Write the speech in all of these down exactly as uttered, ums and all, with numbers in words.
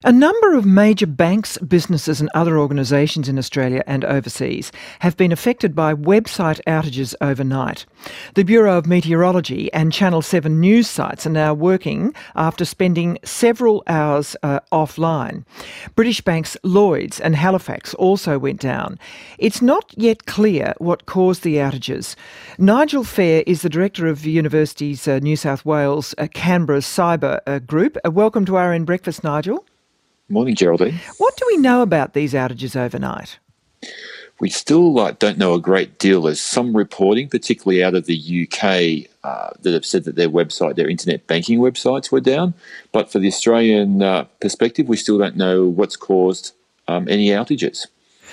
A number of major banks, businesses and other organisations in Australia and overseas have been affected by website outages overnight. The Bureau of Meteorology and Channel seven news sites are now working after spending several hours uh, offline. British banks Lloyds and Halifax also went down. It's not yet clear what caused the outages. Nigel Fair is the Director of the University's uh, New South Wales uh, Canberra Cyber uh, Group. Uh, welcome to R N Breakfast, Nigel. Morning, Geraldine. What do we know about these outages overnight? We still uh, don't know a great deal. There's some reporting, particularly out of the U K, uh, that have said that their website, their internet banking websites were down. But for the Australian uh, perspective, we still don't know what's caused um, any outages.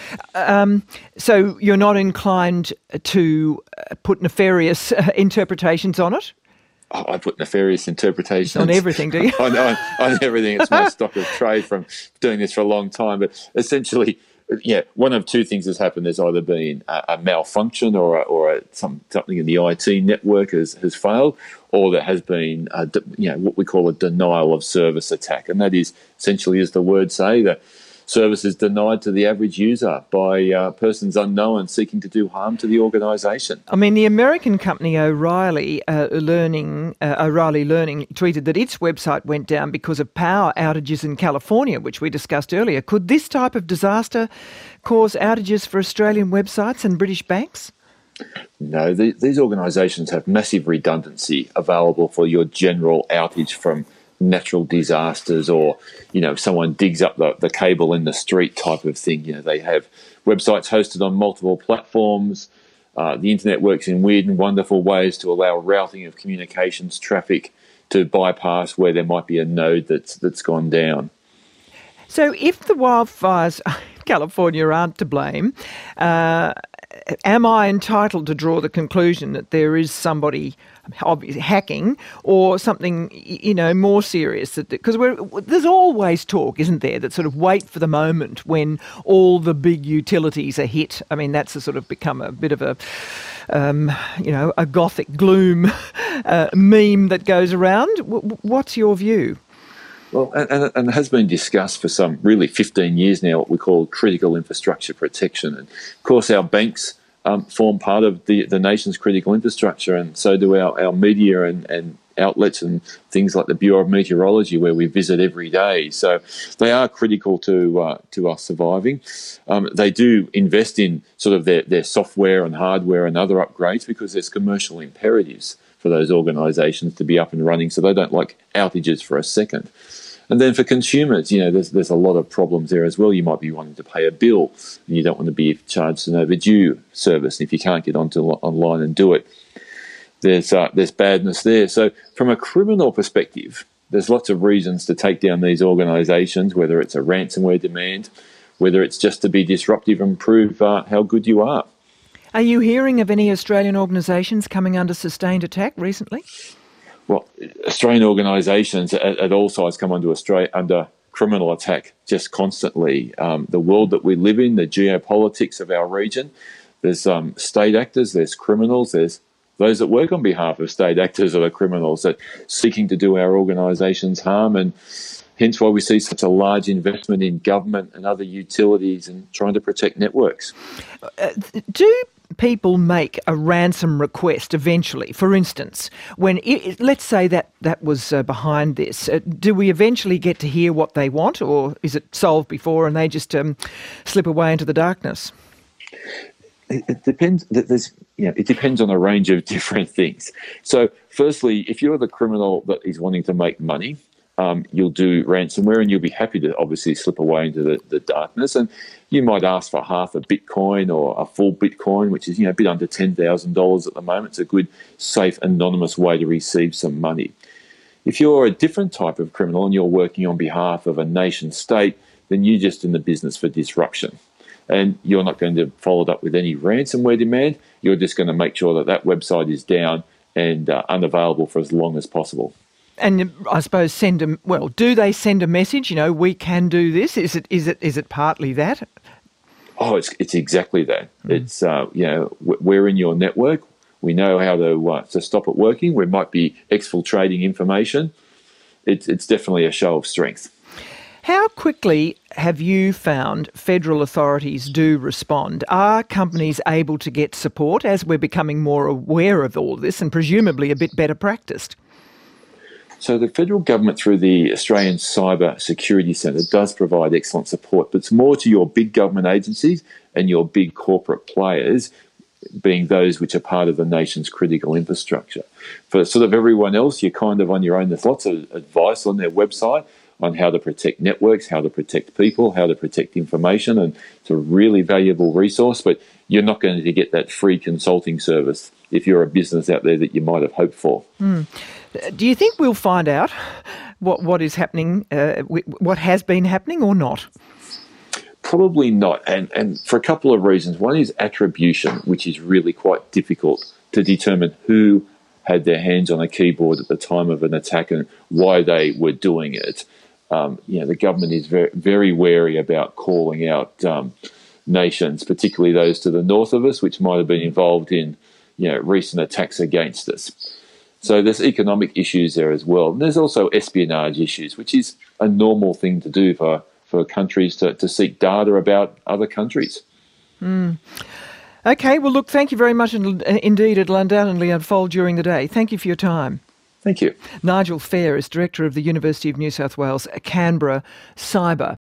Um, so you're not inclined to put nefarious uh, interpretations on it? Oh, I put nefarious interpretations on everything, do you? on, on, on everything. It's my stock of trade from doing this for a long time. But essentially, yeah, one of two things has happened. There's either been a, a malfunction or a, or a, some, something in the I T network has, has failed, or there has been a, you know, what we call a denial of service attack, and that is essentially, as the words say, that service is denied to the average user by uh, persons unknown seeking to do harm to the organisation. I mean, the American company O'Reilly uh, Learning, uh, O'Reilly Learning tweeted that its website went down because of power outages in California, which we discussed earlier. Could this type of disaster cause outages for Australian websites and British banks? No, the, these organisations have massive redundancy available for your general outage from natural disasters, or, you know, someone digs up the, the cable in the street type of thing. You know, they have websites hosted on multiple platforms. Uh, the internet works in weird and wonderful ways to allow routing of communications traffic to bypass where there might be a node that's that's gone down. So if the wildfires in California aren't to blame, uh, am I entitled to draw the conclusion that there is somebody obviously hacking or something, you know, more serious? Because we're there's always talk, isn't there, that sort of wait for the moment when all the big utilities are hit. I mean, that's a sort of become a bit of a, um, you know, a gothic gloom uh, meme that goes around. W- what's your view? Well, and, and it has been discussed for some really fifteen years now, what we call critical infrastructure protection. And of course, our banks um, form part of the, the nation's critical infrastructure, and so do our, our media and, and outlets and things like the Bureau of Meteorology, where we visit every day. So they are critical to uh, to us surviving. Um, they do invest in sort of their, their software and hardware and other upgrades because there's commercial imperatives for those organisations to be up and running, so they don't like outages for a second. And then for consumers, you know, there's there's a lot of problems there as well. You might be wanting to pay a bill and you don't want to be charged an overdue service. And if you can't get onto online and do it, there's uh, there's badness there. So from a criminal perspective, there's lots of reasons to take down these organisations, whether it's a ransomware demand, whether it's just to be disruptive and prove uh, how good you are. Are you hearing of any Australian organisations coming under sustained attack recently? Well, Australian organisations at, at all sides come under Australia, under criminal attack just constantly. Um, the world that we live in, the geopolitics of our region, there's um, state actors, there's criminals, there's those that work on behalf of state actors that are criminals that seeking to do our organisations harm, and hence why we see such a large investment in government and other utilities and trying to protect networks. Uh, do people make a ransom request eventually? For instance, when it, let's say that that was uh, behind this, uh, do we eventually get to hear what they want, or is it solved before and they just um, slip away into the darkness? It, it depends. There's, you know, it depends on a range of different things. So, firstly, if you're the criminal that is wanting to make money, Um, you'll do ransomware, and you'll be happy to obviously slip away into the, the darkness. And you might ask for half a Bitcoin or a full Bitcoin, which is, you know, a bit under ten thousand dollars at the moment. It's a good, safe, anonymous way to receive some money. If you're a different type of criminal and you're working on behalf of a nation state, then you're just in the business for disruption. And you're not going to follow it up with any ransomware demand. You're just going to make sure that that website is down and uh, unavailable for as long as possible. And I suppose send them. Well, do they send a message? You know, we can do this. Is it? Is it? Is it partly that? Oh, it's it's exactly that. Mm. It's uh, you know, we're in your network. We know how to uh, to stop it working. We might be exfiltrating information. It's it's definitely a show of strength. How quickly have you found federal authorities do respond? Are companies able to get support as we're becoming more aware of all this and presumably a bit better practiced? So the federal government, through the Australian Cyber Security Centre, does provide excellent support, but it's more to your big government agencies and your big corporate players, being those which are part of the nation's critical infrastructure. For sort of everyone else, you're kind of on your own. There's lots of advice on their website on how to protect networks, how to protect people, how to protect information, and it's a really valuable resource, but you're not going to get that free consulting service if you're a business out there that you might have hoped for. Mm. Do you think we'll find out what what is happening, uh, what has been happening or not? Probably not, and, and for a couple of reasons. One is attribution, which is really quite difficult to determine who had their hands on a keyboard at the time of an attack and why they were doing it. Um, you know, the government is very, very wary about calling out um, nations, particularly those to the north of us, which might have been involved in, you know, recent attacks against us. So there's economic issues there as well. And there's also espionage issues, which is a normal thing to do for, for countries to, to seek data about other countries. Mm. Okay, well, look, thank you very much indeed. It'll undoubtedly unfold during the day. Thank you for your time. Thank you. Nigel Fair is Director of the University of New South Wales, Canberra Cyber.